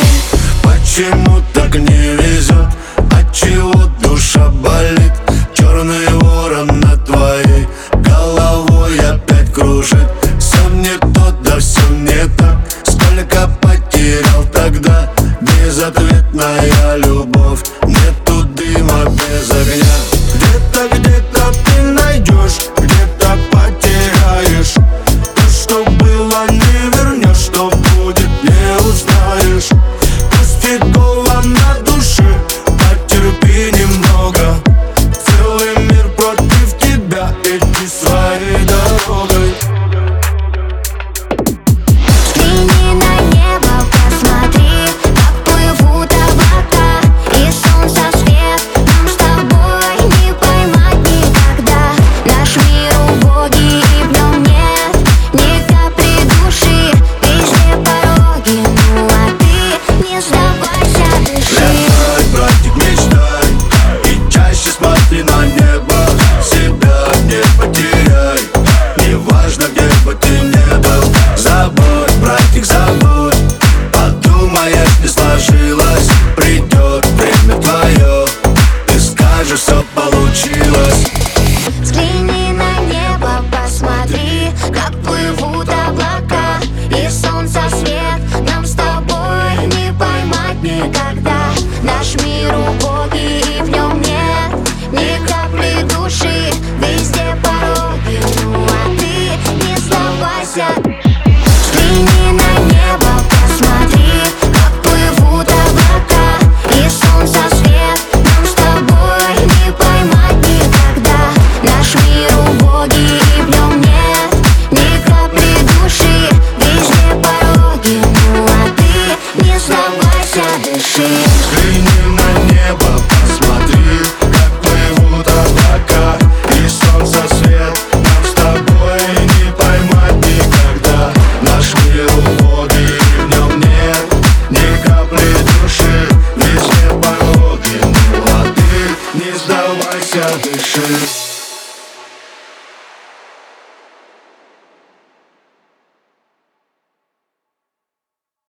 Почему так не везет? Отчего душа болит? Черный ворон над твоей головой опять кружит. Все не то, да все не так. Сколько потерял тогда? Безответная любовь. Нету дыма без огня. Где-то ты найдешь, где-то потеряешь. То, что было, не вернешь, что будет, не узнаешь. Пусть гола на душе, потерпи немного. Целый мир против тебя, иди своей дорогой. Взгляни на небо, посмотри, как плывут облака, и солнце свет нам с тобой не поймать никогда. Наш мир убогий, и в нем нет ни капли души. Везде пороги, ну а ты не сдавайся, дыши. Летай, братик, мечтай, и чаще смотри на небо. Себя не потеряй, неважно, где бы ты ни был. Забудь, братик, забудь, подумаешь, не сложилось. Придет время твое, ты скажешь, все получилось. Взгляни на небо, посмотри, как плывут облака, и солнце свет нам с тобой не поймать никогда. Наш мир убогий, и в нем нет ни капли души. Везде пороги, ну а ты не сдавайся. Взгляни на небо, посмотри, как плывут облака, и солнце свет нам с тобой не поймать никогда. Наш мир убогий, и в нем нет ни капли души. Везде пороги, ну а ты не сдавайся, дыши.